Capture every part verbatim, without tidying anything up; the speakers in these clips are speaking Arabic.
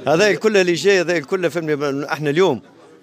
هذا الكل اللي جاي، هذا الكل فهمني. احنا اليوم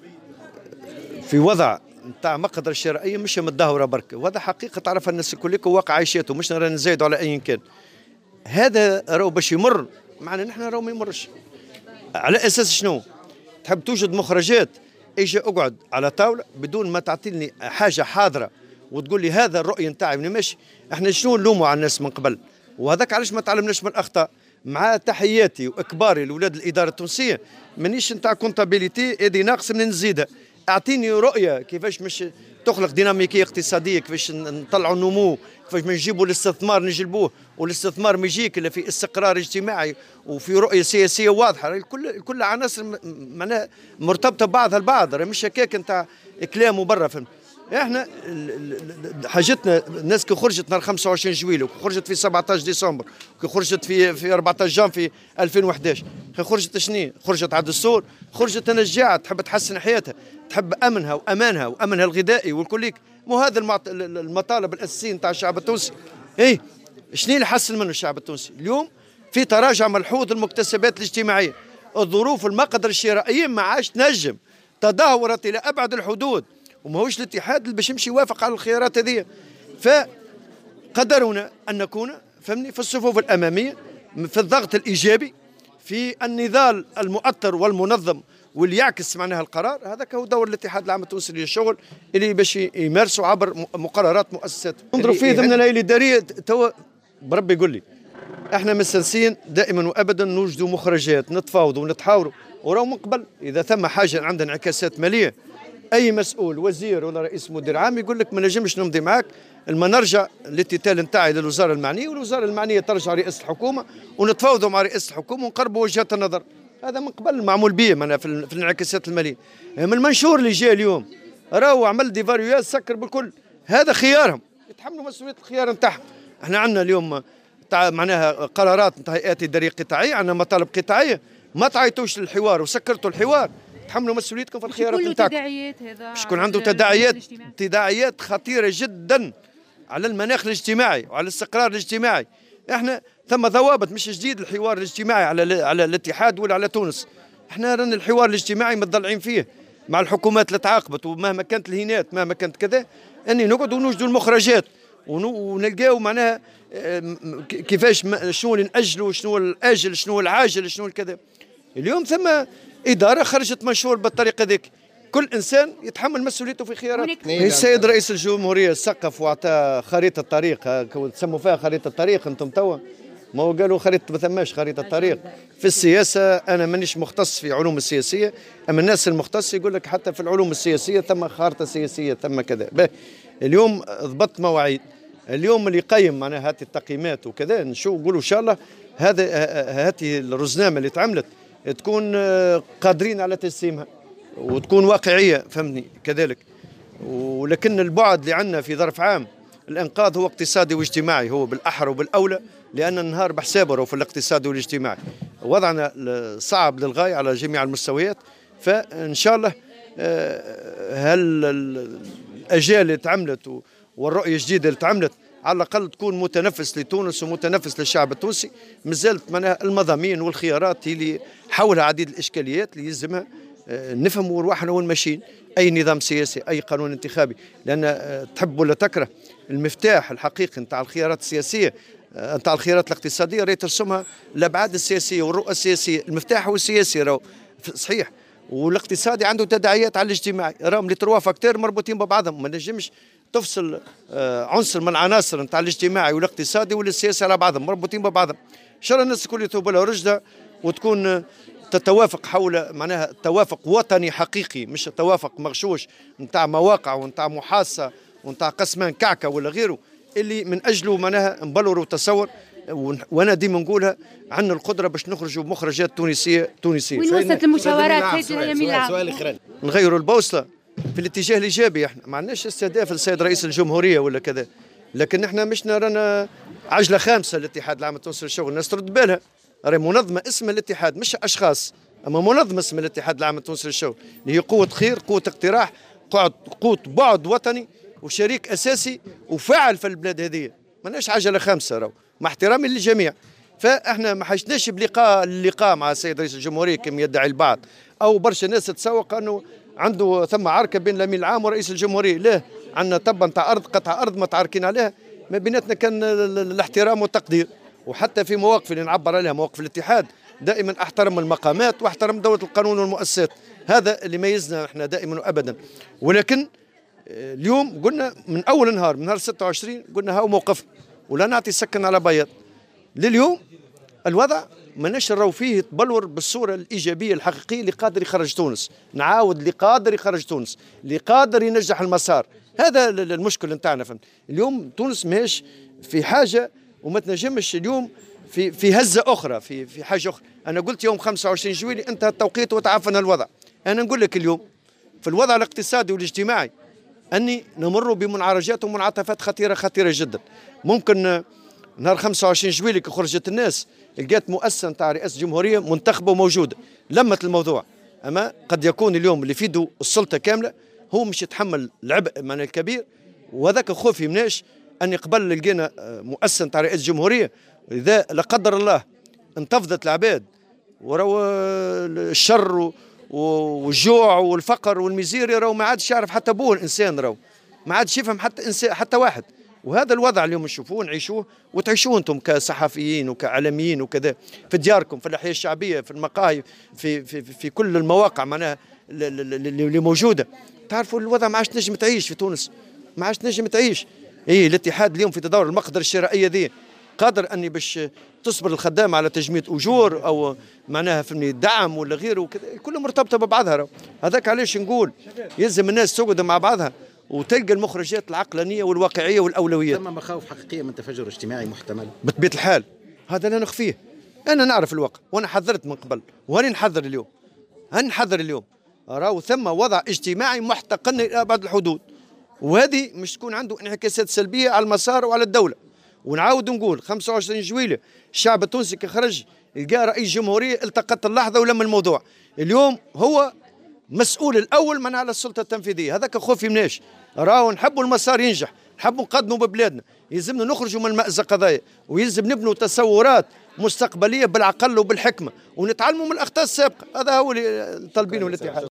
في وضع نتاع مقدرة الشرائية مش متدهورة برك، وهذا حقيقة تعرفها الناس الكل واقع عيشاته، مش نرى نزايدوا على أي كان. هذا راهو باش يمر معنا نحن راهو ما يمرش. على أساس شنو؟ تحب توجد مخرجات، اجي اقعد على طاولة بدون ما تعطيني حاجة حاضرة وتقول لي هذا الرؤية نتاعي ماشي. احنا شنو نلوموا على الناس من قبل؟ وهذاك علاش ما تعلمناش من الأخطاء. مع تحياتي واكباري لاولاد الاداره التونسيه، مانيش نتاع كونتابيليتي هذه ناقص من نزيدها. اعطيني رؤيه كيفاش مش تخلق ديناميكيه اقتصاديه، كيفاش نطلعوا النمو، كيفاش ما نجيبوا الاستثمار نجلبوه، والاستثمار ما يجيك الا في استقرار اجتماعي وفي رؤيه سياسيه واضحه. الكل كل عناصر معناها مرتبطه بعضها البعض، راه مش هكاك نتاع كلام وبرا. فهمت؟ احنا حاجتنا الناس كي خرجت نهار خمسة وعشرين جويلية، وكي خرجت في سبعطاش ديسمبر، وكي خرجت في في أربعطاش جانفي ألفين وإحداش، كي خرجت شني؟ خرجت على الدستور، خرجت تنجع تحب تحسن حياتها، تحب امنها وامانها وامنها الغذائي والكليك. مو هذا المعط... المطالب الاساسيه نتاع الشعب التونسي. ايه شنو اللي حسن منه الشعب التونسي؟ اليوم في تراجع ملحوظ المكتسبات الاجتماعيه، الظروف المقدرة الشرائيه ما عادش تنجم، تدهورت الى ابعد الحدود، وماهوش الاتحاد اللي باش يمشي يوافق على الخيارات هذه. فقدرنا ان نكون فهمني في الصفوف الاماميه، في الضغط الايجابي، في النضال المؤطر والمنظم واللي يعكس معناها القرار. هذاك هو دور الاتحاد العام التونسي للشغل اللي باش يمارسوا عبر مقررات مؤسساته. نضرب فيه ضمن الهيئه الاداريه. توا بربي يقول لي احنا مستانسين دائما وابدا نوجدوا مخرجات، نتفاوضوا ونتحاوروا، وراو من قبل اذا ثم حاجه عندنا انعكاسات ماليه، اي مسؤول وزير ولا رئيس مدير عام يقول لك ما نجمش نمضي معاك، لما نرجع الاتتال نتاعي للوزاره المعنيه، والوزاره المعنيه ترجع رئاسه الحكومه، ونتفاوضوا مع رئاسه الحكومه ونقربوا وجهات النظر. هذا من قبل معمول به معنا في, في الانعكاسات الماليه. من المنشور اللي جاء اليوم راهو عمل ديفاريوات سكر بالكل. هذا خيارهم، يتحملوا مسؤوليه الخيار نتاعهم. احنا عندنا اليوم معناها قرارات نتاع هيئات اداريه قطاعيه، عندنا مطالب قطاعيه، ما تعيطوش للحوار وسكرتوا الحوار، تحملوا مسؤوليتكم في الخيارات نتاعكم. باش يكون عنده تداعيات تداعيات خطيره جدا على المناخ الاجتماعي وعلى الاستقرار الاجتماعي. احنا ثم ضوابط مش جديد الحوار الاجتماعي على على الاتحاد ولا على تونس. احنا رانا الحوار الاجتماعي متضلعين فيه مع الحكومات اللي تعاقبت، ومهما كانت الهينات مهما كانت كذا، اني نقعدوا نوجدوا المخرجات ونلقاو معناها كيفاش شنو اللي ناجلوا، شنو الاجل، شنو العاجل، شنو الكذا. اليوم ثم اداره خرجت منشور بالطريقه ذيك، كل انسان يتحمل مسؤوليته في خياراته. السيد رئيس الجمهوريه سقف واعطى خريطه طريق، تسموا فيها خريطه طريق انتم توا، ما هو قالوا خريطه ما ثماش خريطه طريق. في السياسه انا مانيش مختص في علوم السياسيه، اما الناس المختص يقول لك حتى في العلوم السياسيه ثم خارطه سياسيه ثم كذا. اليوم ضبطت مواعيد، اليوم اللي يقيم معناها هذه التقييمات وكذا نشوف نقولوا ان شاء الله هذا هذه الرزنامه اللي تعملت تكون قادرين على تجسيمها وتكون واقعيه فهمني كذلك. ولكن البعد اللي عندنا في ظرف عام الانقاذ هو اقتصادي واجتماعي، هو بالاحرى وبالاولى، لان النهار بحسابه في الاقتصادي والاجتماعي. وضعنا صعب للغايه على جميع المستويات. فان شاء الله هل الاجيال اللي تعملت والرؤيه الجديده اللي تعملت على الاقل تكون متنفس لتونس ومتنفس للشعب التونسي. مازالت معناها المضامين والخيارات اللي حولها عديد الاشكاليات اللي يلزمها نفهموا روحنا وين ماشيين. اي نظام سياسي، اي قانون انتخابي، لان تحب ولا تكره المفتاح الحقيقي نتاع الخيارات السياسيه نتاع الخيارات الاقتصاديه راهي ترسمها الابعاد السياسيه والرؤى السياسيه. المفتاح هو السياسي راهو صحيح، والاقتصادي عنده تداعيات على الاجتماعي، راهم لي تروا فاكتور مربوطين ببعضهم. ما نجمش تفصل عنصر من العناصر نتاع الاجتماعي والاقتصادي والسياسي على بعضهم، مربوطين ببعضهم. ان شاء الله الناس الكل يتوب لها رشدها وتكون تتوافق حول معناها توافق وطني حقيقي، مش توافق مغشوش نتاع مواقع ونتاع محاصه ونتاع قسمان كعكه ولا غيره، اللي من اجله معناها نبلور وتصور. وانا ديما نقولها عندنا القدره باش نخرجوا بمخرجات تونسيه تونسيه. وين وصلت المشاورات هذه اليمين؟ سؤال اخراني، نغيروا البوصله في الاتجاه الايجابي. احنا ما عندناش استهداف للسيد رئيس الجمهوريه ولا كذا، لكن احنا مش رانا عجله خامسه الاتحاد العام التونسي للشغل. الناس ترد بالها راهي منظمه اسمها الاتحاد، مش اشخاص، اما منظمه اسمها الاتحاد العام التونسي للشغل، اللي هي قوه خير، قوه اقتراح، قوه بعد وطني وشريك اساسي وفاعل في البلاد هذه. ماناش عجله خامسه راهو، مع احترامي للجميع. فاحنا ما حشناش بلقاء اللقاء مع السيد رئيس الجمهوريه كما يدعي البعض، او برشا ناس تسوق انه عنده ثم عركه بين الامين العام ورئيس الجمهوريه. لا، عندنا تبا نتاع ارض، قطع ارض متعاركين عليها، ما بيناتنا كان الاحترام والتقدير. وحتى في مواقف اللي نعبر عليها مواقف الاتحاد دائما احترم المقامات واحترم دوله القانون والمؤسسات، هذا اللي يميزنا احنا دائما وابدا. ولكن اليوم قلنا من اول نهار، من نهار ستة وعشرين قلنا هاو موقفنا ولا نعطي سكن على بياض. لليوم الوضع ما نشروا فيه تبلور بالصوره الايجابيه الحقيقيه اللي قادر يخرج تونس. نعاود اللي قادر يخرج تونس، اللي قادر ينجح المسار، هذا المشكل نتاعنا. فهمت؟ اليوم تونس ماهيش في حاجه وما تنجمش اليوم في في هزه اخرى، في في حاجه اخرى. انا قلت يوم خمسة وعشرين جويلي انتهى التوقيت وتعافنا الوضع. انا نقول لك اليوم في الوضع الاقتصادي والاجتماعي اني نمر بمنعرجات ومنعطفات خطيره خطيره جدا. ممكن نهار خمسة وعشرين جويلي كي خرجت الناس لقيت مؤسسه نتاع رئاسه الجمهوريه منتخبه وموجوده لمت الموضوع. اما قد يكون اليوم اللي في يده السلطه كامله هو مش يتحمل العبء من الكبير، وهذاك خوفي مناش اني قبل لقينا مؤسسه نتاع رئاسه الجمهوريه اذا لا قدر الله انتفضت العباد وراو الشر والجوع والفقر والميزيريا، راهو ما عادش يعرف حتى ابوه الانسان، راهو ما عادش يفهم حتى انسان حتى واحد. وهذا الوضع اليوم نشوفوه ونعيشوه وتعيشوه انتم كصحفيين وكاعلاميين وكذا في دياركم، في الاحياء الشعبيه، في المقاهي، في في في كل المواقع معناها اللي موجوده. تعرفوا الوضع ما عادش تنجم تعيش في تونس، ما عادش تنجم تعيش. اي الاتحاد اليوم في تداول المقدرة الشرائيه ذي قادر اني باش تصبر الخدامه على تجميد اجور او معناها فهمني دعم ولا غيره وكذا، كلها مرتبطه ببعضها. هذاك علاش نقول يلزم الناس تقعد مع بعضها وتلقى المخرجات العقلانيه والواقعيه والاولويات. ثم مخاوف حقيقيه من تفجر اجتماعي محتمل بطبيعه الحال، هذا لا نخفيه. انا نعرف الواقع وانا حذرت من قبل وهاني نحذر اليوم، هاني نحذر اليوم. راهو ثم وضع اجتماعي محتقن الى ابعد الحدود، وهذه مش تكون عنده انعكاسات سلبيه على المسار وعلى الدوله. ونعاود نقول خمسة وعشرين جويلة الشعب التونسي كي خرج لقى رئيس جمهوريه التقط اللحظه ولم الموضوع. اليوم هو مسؤول الاول من على السلطه التنفيذيه، هذاك خوفي مناش. راهو نحبوا المسار ينجح، نحبوا نقدموا ببلادنا، يلزمنا نخرجوا من مأزق قضايا، ويلزم نبنوا تصورات مستقبليه بالعقل وبالحكمه، ونتعلموا من الاخطاء السابقه. هذا هو اللي طالبينه الاتحاد.